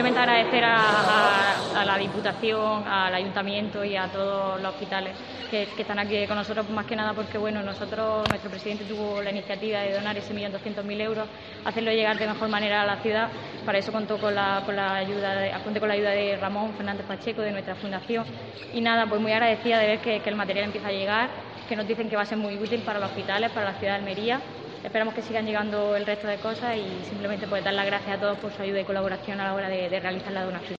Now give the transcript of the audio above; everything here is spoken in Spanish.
Simplemente agradecer a la Diputación, al Ayuntamiento y a todos los hospitales que están aquí con nosotros, más que nada porque nuestro presidente tuvo la iniciativa de donar ese 1.200.000 euros, hacerlo llegar de mejor manera a la ciudad. Para eso conté con la ayuda de Ramón Fernández Pacheco, de nuestra fundación. Y nada, pues muy agradecida de ver que el material empieza a llegar, que nos dicen que va a ser muy útil para los hospitales, para la ciudad de Almería. Esperamos que sigan llegando el resto de cosas y simplemente pues dar las gracias a todos por su ayuda y colaboración a la hora de realizar la donación.